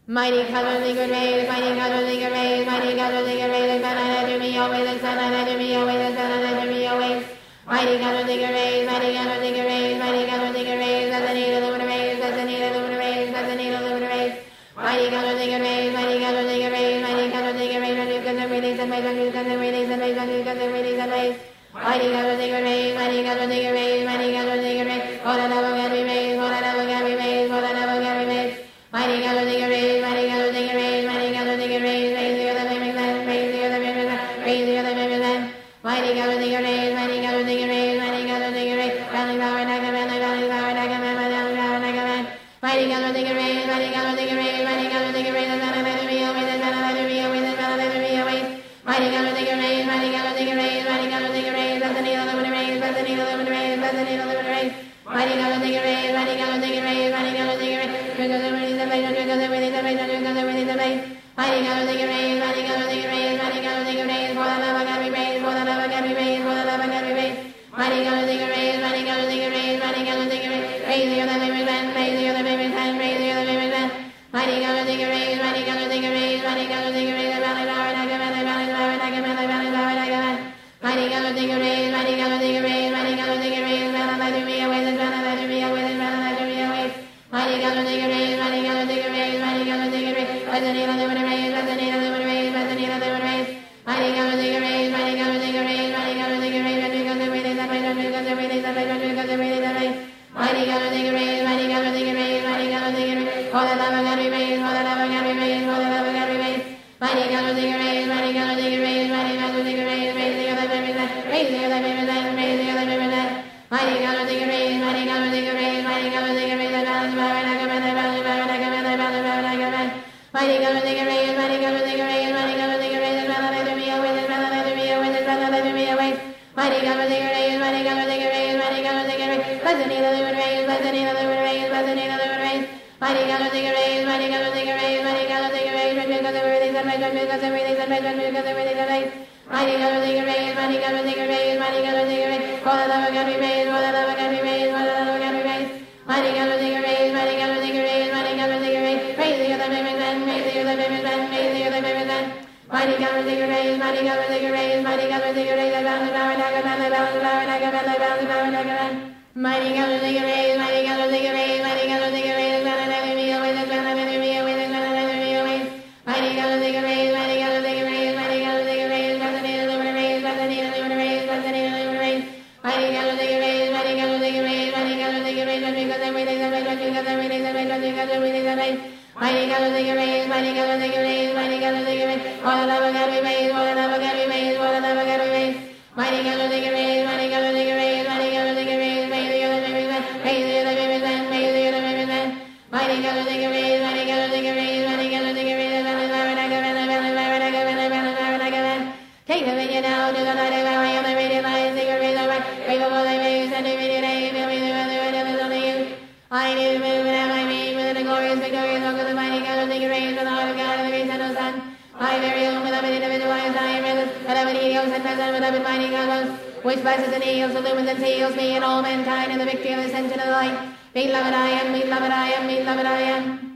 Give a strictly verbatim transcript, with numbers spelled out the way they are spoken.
Mighty God of the good ways, mighty God of the good ways, mighty God of the good ways, the Son unto me always, the Son unto me always, the Son unto me always. Mighty God of the good ways, mighty God of the good ways, mighty God of the good ways, that's the need of the ways, that's the need of the ways, that's the need of the ways. Mighty God of the good ways, mighty God of the good ways, mighty God of the good ways, when you can release and ways, when you can release and ways, when you can release and ways. Mighty God of the good ways, mighty God of the good ways, mighty God of the good ways, all that ever can be made, all that ever can be made, all that ever can be made. Mighty God of the good ways, mighty God of the good ways, mighty God of the good ways, raise the other living man, raise the other living man, raise the other living man. Mighty God of the good ways, mighty God of the good ways, mighty God of the good ways, valley power, nagaman, valley power, nagaman, valley power, nagaman. Mighty God of the good ways, mighty God of the good ways, mighty God of the good ways, the man of me away, the man of me away, the man of me away. Mighty God of the good ways, mighty God of the good ways, mighty God of the good ways, that's the need of the ways, that's the need of the ways, that's the need of the ways. Mighty God of the good ways, mighty God of the good ways, mighty God of the good ways, because the ways, the ways, because the ways, the ways, because the ways, the ways. Mighty God of the good ways, mighty God of the good ways, mighty God of the good ways, for the love of God we praise, for the love of God we praise, for the love of God we praise. Mighty God of the good ways, mighty God of the good ways, mighty God of the good ways, raise the other living man, raise the other living man, raise the other living man. Mighty God of the good ways, mighty God of the good ways, mighty God of the good ways, the valley power, nagaman, the valley power, nagaman, the valley power, nagaman. Mighty God of the good ways, mighty God of the good ways, mighty God of the good ways, man, let me away, the man, let me away, the man, let me away. Mighty God of the good ways, mighty God of the good ways, mighty God of the good ways, by the need of the ways, by the need of the ways, by the need of the ways. Mighty God of the good ways, mighty God of the good ways, mighty God of the good ways, because the ways that way, because the ways that way, because the ways that way. Mighty God of the good ways, mighty God of the good ways, mighty God of the good ways, all that love of God remains, all that love of God remains, all that love of God remains. Mighty God of the good ways, mighty God of the good ways, mighty God of the good ways, raise the other baby man, raise the other baby man, raise the other baby man. Mighty God of the good ways, mighty God of the good ways, mighty God of the good ways, the balance power, nagaman, the balance power, nagaman, the balance power, nagaman. Mighty God of the good ways, mighty God of the good ways, mighty God of the good ways, the balance let me away, the balance let me away, the balance let me away. Mighty God of the good ways, mighty God of the good ways, mighty God of the good ways, bless the need of the ways, bless the need of the ways, bless the need of the ways. Mighty God of the good ways, mighty God of the good ways, mighty God of the good ways, because the ways that make, because the ways that make, because the ways that make. Mighty God of the good ways, mighty God of the good ways, mighty God of the good ways, for the love of God we praise, for the love of God we praise, for the love of God we praise. Mighty God of the good ways, mighty God of the good ways, mighty God of the good ways, praise the other baby man, praise the other baby man, praise the other baby man. Mighty God of the good ways, mighty God of the good ways, mighty God of the good ways, the balance power, nagaman, the balance power, nagaman, the balance power, nagaman. Mighty God of the good ways, mighty God of the good ways, mighty God of the good ways, the balance let me away, the balance let me away, the balance let me away. Mighty God of the good ways, mighty God of the good ways, mighty God of the good ways, bless the need of the ways, bless the need of the ways, bless the need of the ways. Mighty God of the good ways, mighty God of the good ways, mighty God of the good ways, because the ways that make, because the ways that make, because the ways that make. Mighty God of the good ways, mighty God of the good ways, mighty God of the good ways, all the love of God we praise, all the love of God we praise, all the love of God we praise. Mighty God of the good ways, mighty God of the good ways, mighty God of the good ways, raise the other baby man, raise the other baby man, raise the other baby man. Mighty God of the good ways, mighty God of the good ways, mighty God of the good ways, the balance power, nagaman, the balance power, nagaman, the balance power, nagaman. Take the vision now to the light of our way on the radiant lines, secret rays of right, break over the waves, and the radiant rays, fill me the weather, and the weather only you. I need to move without my means, with the glorious, victorious work of the mighty God of the good rays, with the heart of God and the grace of the Son. My very own, with an individualized I am risen, but I'm an eagles and present with a mighty God, which blesses and heals, illumines and seals me and all mankind in the victory of the ascension of the light. Beloved I am, beloved I am, beloved I am.